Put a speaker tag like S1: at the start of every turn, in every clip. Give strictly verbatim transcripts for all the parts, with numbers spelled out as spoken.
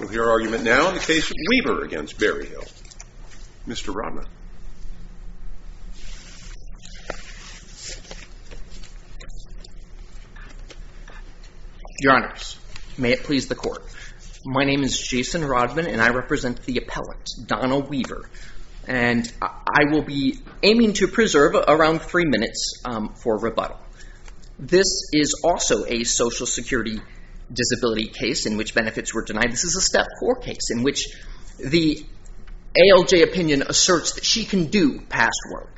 S1: We'll hear argument now in the case of Weaver against Berryhill. Mister Rodman.
S2: Your Honors, may it please the Court. My name is Jason Rodman, and I represent the appellant, Donna Weaver. And I will be aiming to preserve around three minutes um, for rebuttal. This is also a Social Security disability case in which benefits were denied. This is a Step four case in which the A L J opinion asserts that she can do past work.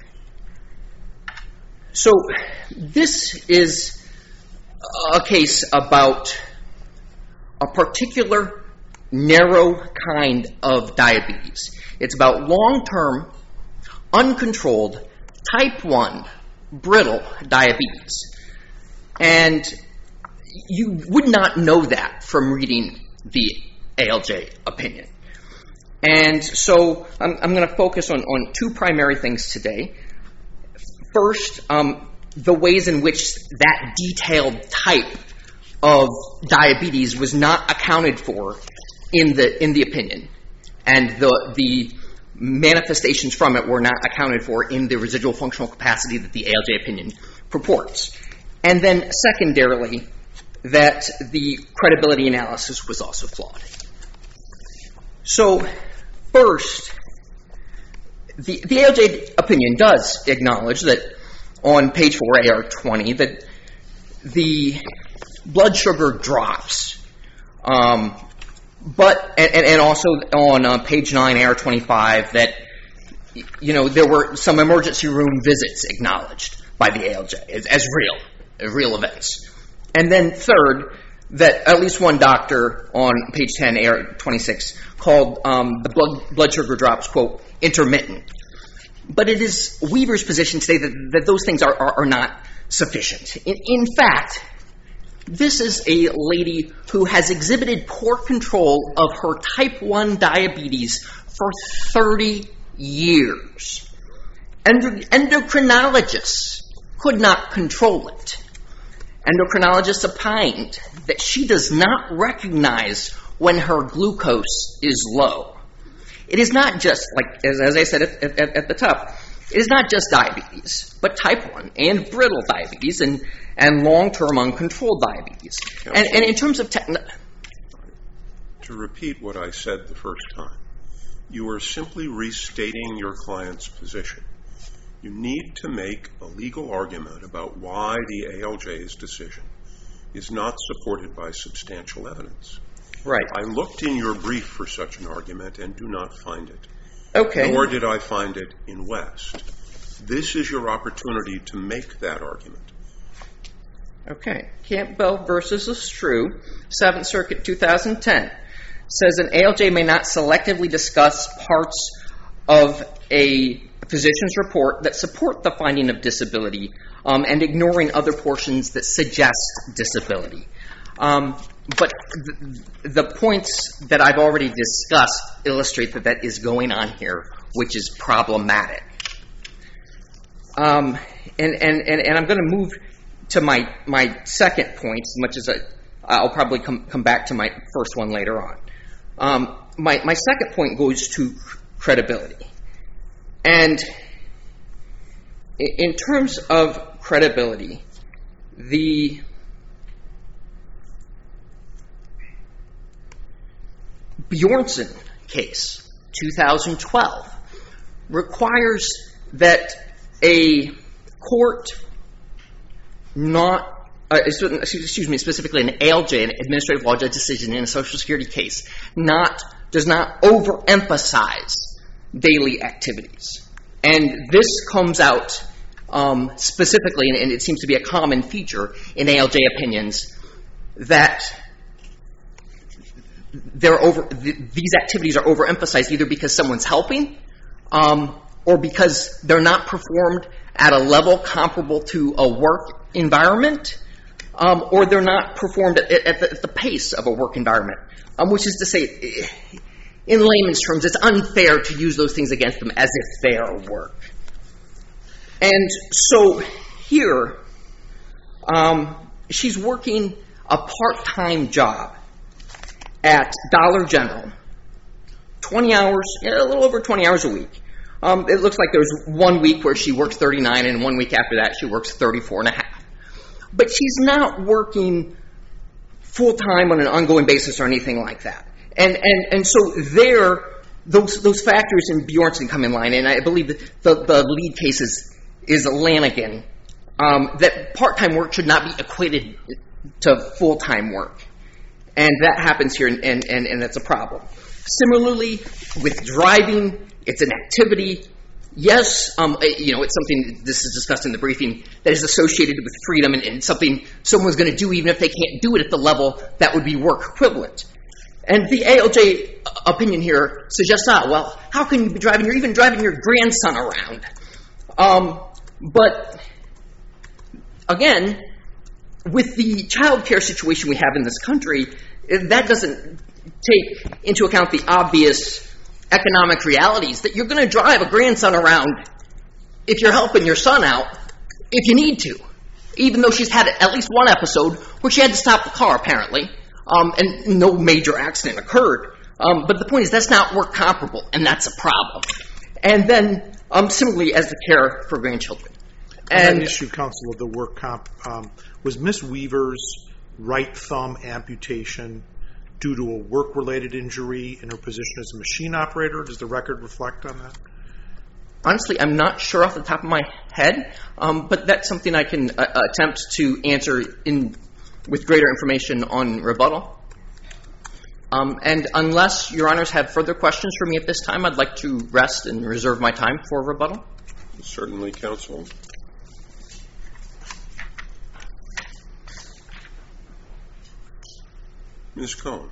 S2: So this is a case about a particular narrow kind of diabetes. It's about long-term, uncontrolled, type one, brittle diabetes. And you would not know that from reading the A L J opinion. And so I'm, I'm going to focus on, on two primary things today. First, um, the ways in which that detailed type of diabetes was not accounted for in the in the opinion, and the the manifestations from it were not accounted for in the residual functional capacity that the A L J opinion purports. And then secondarily, that the credibility analysis was also flawed. So first, the, the A L J opinion does acknowledge that on page four, A R twenty, that the blood sugar drops. Um, but, and, and also on uh, page nine, A R twenty-five, that, you know, there were some emergency room visits acknowledged by the A L J as, as real, real events. And then third, that at least one doctor on page ten, A R twenty-six, called um, the blood, blood sugar drops, quote, intermittent. But it is Weaver's position today that, that those things are, are, are not sufficient. In, in fact, this is a lady who has exhibited poor control of her type one diabetes for thirty years. Endo- endocrinologists could not control it. Endocrinologists opined that she does not recognize when her glucose is low. It is not just, like as, as I said at, at, at the top, it is not just diabetes, but type one and brittle diabetes and, and long-term uncontrolled diabetes. And, and in terms of techn-
S1: To repeat what I said the first time, you are simply restating your client's position. You need to make a legal argument about why the A L J's decision is not supported by substantial evidence.
S2: Right.
S1: I looked in your brief for such an argument and do not find it.
S2: Okay.
S1: Nor did I find it in West. This is your opportunity to make that argument.
S2: Okay. Campbell versus Estrue, Seventh Circuit, two thousand ten, says an A L J may not selectively discuss parts of a physician's report that support the finding of disability um, and ignoring other portions that suggest disability. Um, but th- the points that I've already discussed illustrate that that is going on here, which is problematic. Um, and, and, and, and I'm going to move to my, my second point, as much as I, I'll probably come, come back to my first one later on. Um, my, my second point goes to credibility. And in terms of credibility, the Bjornson case, two thousand twelve, requires that a court not, uh, excuse me, specifically an A L J, an administrative law judge decision in a Social Security case, not does not overemphasize daily activities. And this comes out um, specifically, and it seems to be a common feature in A L J opinions, that they're over, th- these activities are overemphasized either because someone's helping um, or because they're not performed at a level comparable to a work environment, um, or they're not performed at, at, the, at the pace of a work environment, um, which is to say, in layman's terms, it's unfair to use those things against them as if they are work. And so here, um, she's working a part-time job. at Dollar General, twenty hours, a little over twenty hours a week. Um, it looks like there's one week where she works thirty-nine, and one week after that she works thirty-four and a half. But she's not working full-time on an ongoing basis or anything like that. And and, and so there, those those factors in Bjornsson come in line, and I believe the, the, the lead case is, is Lanigan, um, that part-time work should not be equated to full-time work. And that happens here, and, and, and it's a problem. Similarly, with driving, it's an activity. Yes, um, you know, it's something, this is discussed in the briefing, that is associated with freedom, and, and something someone's going to do even if they can't do it at the level that would be work equivalent. And the A L J opinion here suggests not, well, how can you be driving? You're even driving your grandson around. Um, but, again, with the child care situation we have in this country, that doesn't take into account the obvious economic realities that you're going to drive a grandson around if you're helping your son out, if you need to. Even though she's had at least one episode where she had to stop the car, apparently, um, and no major accident occurred. Um, but the point is, that's not work comparable, and that's a problem. And then, um, similarly, as the care for grandchildren.
S3: And that issue, counsel, of the work comp, um, was Miss Weaver's right thumb amputation due to a work-related injury in her position as a machine operator? Does the record reflect on that?
S2: Honestly, I'm not sure off the top of my head, um, but that's something I can uh, attempt to answer in with greater information on rebuttal. Um, and unless Your Honors have further questions for me at this time, I'd like to rest and reserve my time for rebuttal.
S1: Certainly, counsel. Miz Cohen.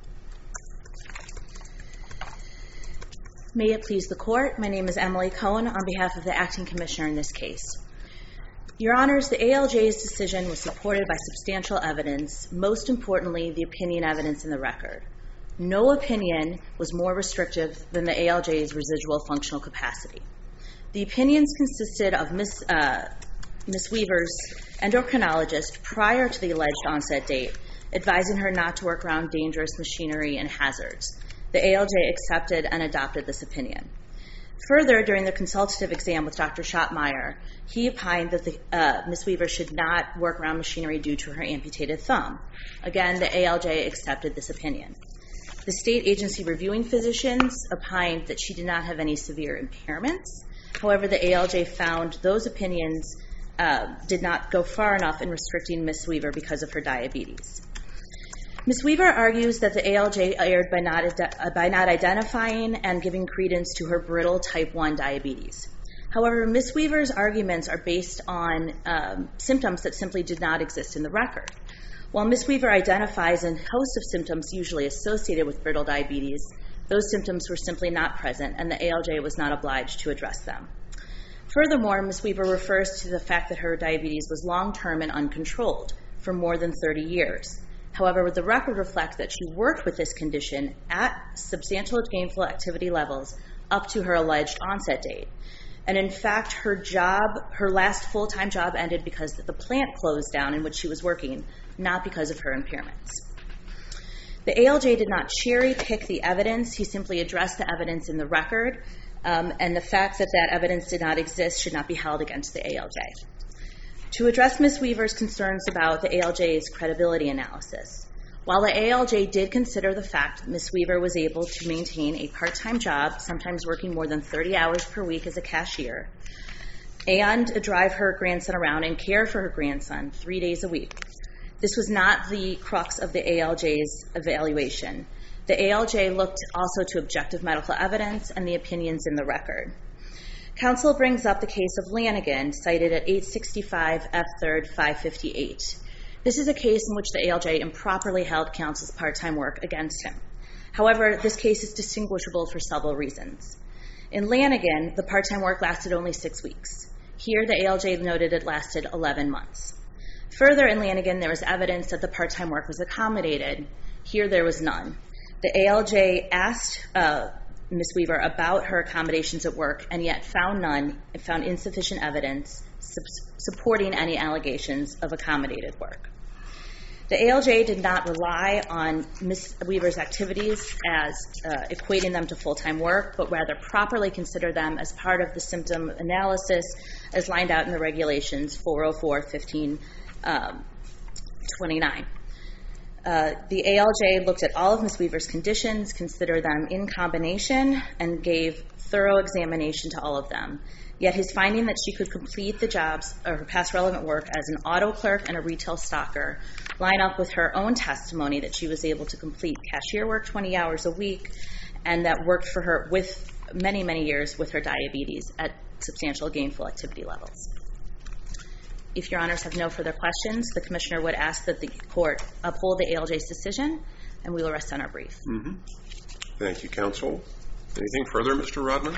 S4: May it please the Court, my name is Emily Cohen on behalf of the Acting Commissioner in this case. Your Honors, the A L J's decision was supported by substantial evidence, most importantly, the opinion evidence in the record. No opinion was more restrictive than the A L J's residual functional capacity. The opinions consisted of Miz Uh, Miz Weaver's endocrinologist prior to the alleged onset date, advising her not to work around dangerous machinery and hazards. The A L J accepted and adopted this opinion. Further, during the consultative exam with Doctor Schottmeyer, he opined that the, uh, Miz Weaver should not work around machinery due to her amputated thumb. Again, the A L J accepted this opinion. The state agency reviewing physicians opined that she did not have any severe impairments. However, the A L J found those opinions uh, did not go far enough in restricting Miz Weaver because of her diabetes. Miz Weaver argues that the A L J erred by not, ide- by not identifying and giving credence to her brittle type one diabetes. However, Miz Weaver's arguments are based on um, symptoms that simply did not exist in the record. While Miz Weaver identifies a host of symptoms usually associated with brittle diabetes, those symptoms were simply not present, and the A L J was not obliged to address them. Furthermore, Miz Weaver refers to the fact that her diabetes was long-term and uncontrolled for more than thirty years. However, the record reflects that she worked with this condition at substantial gainful activity levels up to her alleged onset date. And in fact, her job, her last full-time job ended because the plant closed down in which she was working, not because of her impairments. The A L J did not cherry-pick the evidence. He simply addressed the evidence in the record, um, and the fact that that evidence did not exist should not be held against the A L J. To address Miz Weaver's concerns about the A L J's credibility analysis, while the A L J did consider the fact that Miz Weaver was able to maintain a part-time job, sometimes working more than thirty hours per week as a cashier, and drive her grandson around and care for her grandson three days a week, this was not the crux of the A L J's evaluation. The A L J looked also to objective medical evidence and the opinions in the record. Counsel brings up the case of Lanigan, cited at eight sixty-five F third five fifty-eight. This is a case in which the A L J improperly held counsel's part-time work against him. However, this case is distinguishable for several reasons. In Lanigan, the part-time work lasted only six weeks. Here, the A L J noted it lasted eleven months. Further, in Lanigan, there was evidence that the part-time work was accommodated. Here, there was none. The A L J asked uh, Miz Weaver about her accommodations at work and yet found none and found insufficient evidence su- supporting any allegations of accommodated work. The A L J did not rely on Miz Weaver's activities as uh, equating them to full-time work, but rather properly consider them as part of the symptom analysis as lined out in the regulations four oh four fifteen twenty-nine. Uh, the A L J looked at all of Miz Weaver's conditions, considered them in combination, and gave thorough examination to all of them. Yet his finding that she could complete the jobs or her past relevant work as an auto clerk and a retail stocker line up with her own testimony that she was able to complete cashier work twenty hours a week, and that worked for her with many, many years with her diabetes at substantial gainful activity levels. If Your Honors have no further questions, the Commissioner would ask that the Court uphold the A L J's decision, and we will rest on our brief.
S1: Mm-hmm. Thank you, Counsel. Anything further, Mister Rodman?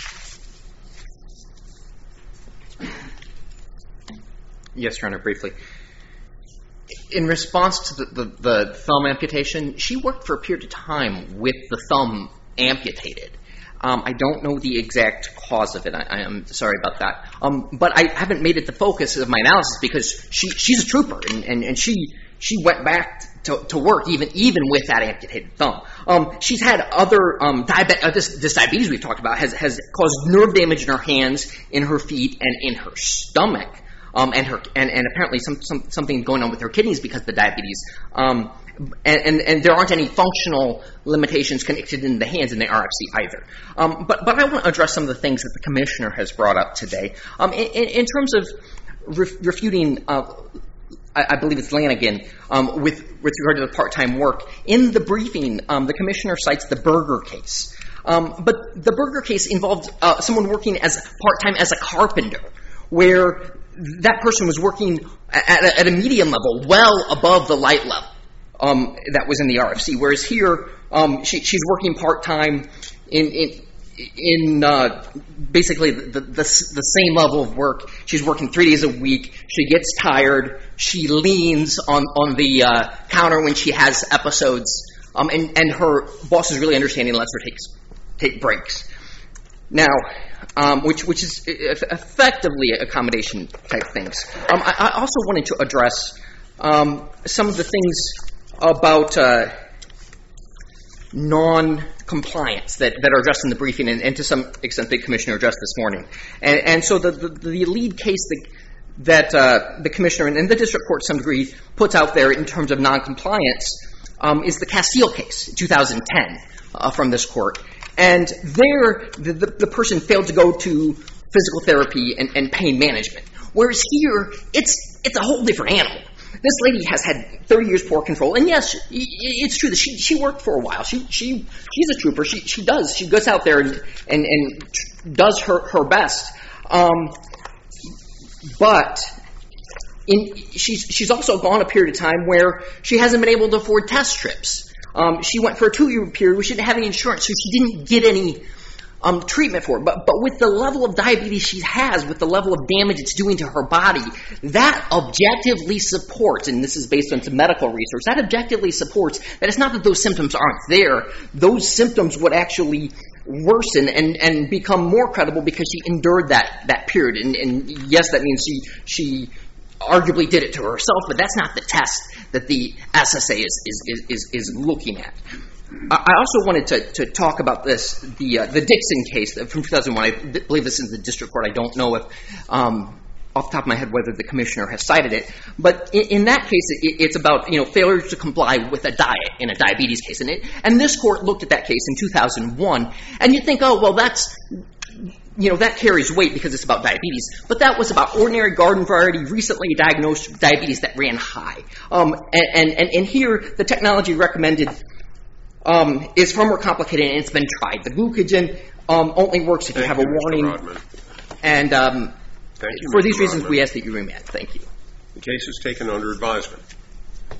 S2: Yes, Your Honor, briefly. In response to the, the, the thumb amputation, she worked for a period of time with the thumb amputated. Um, I don't know the exact cause of it. I, I am sorry about that. Um, but I haven't made it the focus of my analysis because she, she's a trooper, and, and, and she she went back to, to work even even with that amputated thumb. Um, she's had other um, diabe- uh, this, this diabetes we've talked about has, has caused nerve damage in her hands, in her feet, and in her stomach. Um, and her and, and apparently some, some something going on with her kidneys because of the diabetes. Um, and, and, and there aren't any functional limitations connected in the hands in the R F C either. Um, but but I want to address some of the things that the Commissioner has brought up today. Um, in, in terms of ref- refuting, uh, I, I believe it's Lanigan, um, with with regard to the part-time work. In the briefing, um, the Commissioner cites the Berger case. Um, but the Berger case involved uh, someone working as part-time as a carpenter, where that person was working at a, at a medium level, well above the light level um, that was in the R F C. Whereas here, um, she, she's working part time in in, in uh, basically the, the the same level of work. She's working three days a week. She gets tired. She leans on on the uh, counter when she has episodes, um, and and her boss is really understanding and lets her take take breaks. Now, um, which which is effectively accommodation type things. Um, I, I also wanted to address um, some of the things about uh, non-compliance that, that are addressed in the briefing, and, and to some extent the Commissioner addressed this morning. And, and so the, the, the lead case that, that uh, the Commissioner and the District Court to some degree puts out there in terms of non-compliance um, is the Castile case, two thousand ten, uh, from this Court. And there, the, the, the person failed to go to physical therapy and, and pain management. Whereas here, it's it's a whole different animal. This lady has had thirty years poor control. And yes, it's true that she, she worked for a while. She she She's a trooper. She she does. She goes out there and, and, and does her, her best. Um, but in, she's, she's also gone a period of time where she hasn't been able to afford test trips. Um, she went for a two-year period where she didn't have any insurance, so she didn't get any um, treatment for it. But, but with the level of diabetes she has, with the level of damage it's doing to her body, that objectively supports, and this is based on some medical research, that objectively supports that it's not that those symptoms aren't there. Those symptoms would actually worsen and, and become more credible because she endured that, that period. And, and yes, that means she she... arguably did it to herself, but that's not the test that the S S A is is is, is looking at. I also wanted to, to talk about this, the uh, the Dixon case from two thousand one. I believe this is the District Court. I don't know if, um, off the top of my head, whether the Commissioner has cited it. But in, in that case, it, it's about, you know, failure to comply with a diet in a diabetes case. And, it, and this Court looked at that case in two thousand one, and you think, oh, well, that's... you know, that carries weight because it's about diabetes. But that was about ordinary garden variety, recently diagnosed diabetes that ran high. Um, and, and, and here, the technology recommended um, is far more complicated, and it's been tried. The glucogen um, only works if
S1: Thank
S2: you have
S1: you,
S2: a warning.
S1: Mister Rodman.
S2: And um,
S1: Thank you,
S2: for
S1: Mister
S2: these reasons,
S1: Rodman.
S2: we ask that you remand. Thank you.
S1: The case is taken under advisement.